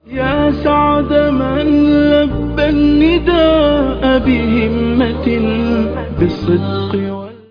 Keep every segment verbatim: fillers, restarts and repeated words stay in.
يا سعد من لبى النداء بهمة بالصدق وال...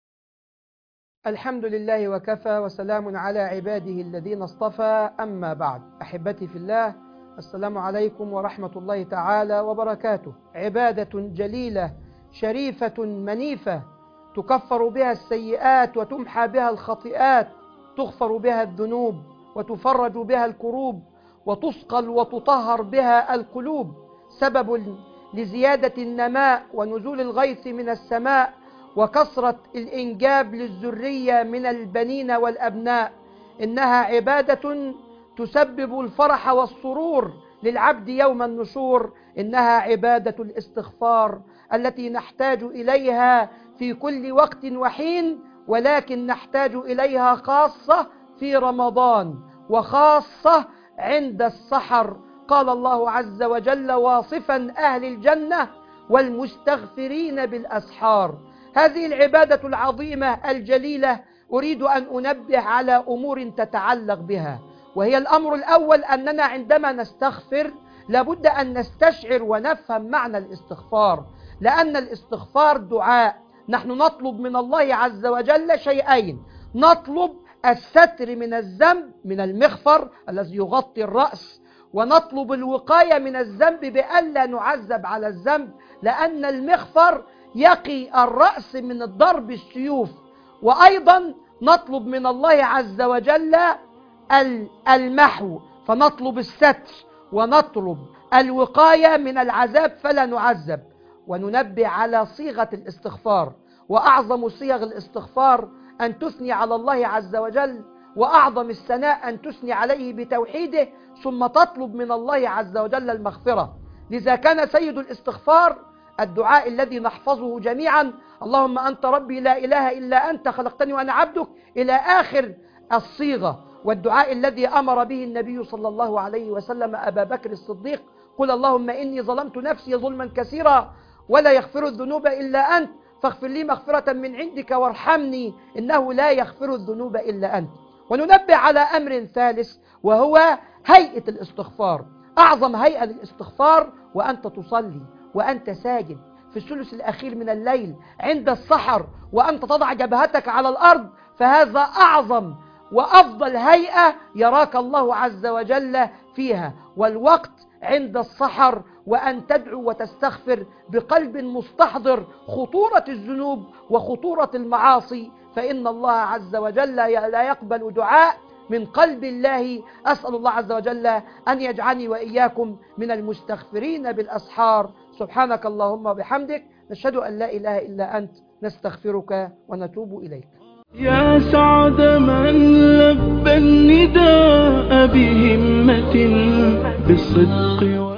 الحمد لله وكفى وسلام على عباده الذين اصطفى، أما بعد. أحبتي في الله، السلام عليكم ورحمة الله تعالى وبركاته. عبادة جليلة شريفة منيفة تكفر بها السيئات وتمحى بها الخطيئات، تغفر بها الذنوب وتفرج بها الكروب، وتصقل وتطهر بها القلوب، سبب لزيادة النماء ونزول الغيث من السماء وكثرة الإنجاب للذرية من البنين والأبناء. إنها عبادة تسبب الفرح والسرور للعبد يوم النشور. إنها عبادة الاستغفار التي نحتاج إليها في كل وقت وحين، ولكن نحتاج إليها خاصة في رمضان وخاصة عند السحر. قال الله عز وجل واصفا أهل الجنة: والمستغفرين بالأسحار. هذه العبادة العظيمة الجليلة أريد أن أنبه على أمور تتعلق بها، وهي الأمر الأول أننا عندما نستغفر لابد أن نستشعر ونفهم معنى الاستغفار، لأن الاستغفار دعاء. نحن نطلب من الله عز وجل شيئين: نطلب الستر من الذنب من المغفر الذي يغطي الرأس، ونطلب الوقاية من الذنب بألا نعذب على الذنب، لأن المغفر يقي الرأس من الضرب السيوف. وأيضا نطلب من الله عز وجل المحو، فنطلب الستر ونطلب الوقاية من العذاب فلا نعذب. وننبه على صيغة الاستغفار، وأعظم صيغ الاستغفار أن تثني على الله عز وجل، وأعظم الثناء أن تثني عليه بتوحيده، ثم تطلب من الله عز وجل المغفرة. لذا كان سيد الاستغفار الدعاء الذي نحفظه جميعا: اللهم أنت ربي لا إله إلا أنت خلقتني وأنا عبدك، إلى آخر الصيغة. والدعاء الذي أمر به النبي صلى الله عليه وسلم أبا بكر الصديق: قل اللهم إني ظلمت نفسي ظلما كثيرا ولا يغفر الذنوب إلا أنت فاغفر لي مغفرة من عندك وارحمني إنه لا يغفر الذنوب إلا أنت. وننبه على أمر ثالث، وهو هيئة الاستغفار. أعظم هيئة للاستغفار وأنت تصلي وأنت ساجد في الثلث الأخير من الليل عند السحر، وأنت تضع جبهتك على الأرض، فهذا أعظم وأفضل هيئة يراك الله عز وجل فيها. والوقت عند السحر، وأن تدعو وتستغفر بقلب مستحضر خطورة الذنوب وخطورة المعاصي، فإن الله عز وجل لا يقبل دعاء من قلب الله. أسأل الله عز وجل أن يجعلني وإياكم من المستغفرين بالأسحار. سبحانك اللهم وبحمدك، نشهد أن لا إله إلا أنت، نستغفرك ونتوب إليك. يا سعد من لبى النداء بهمة بالصدق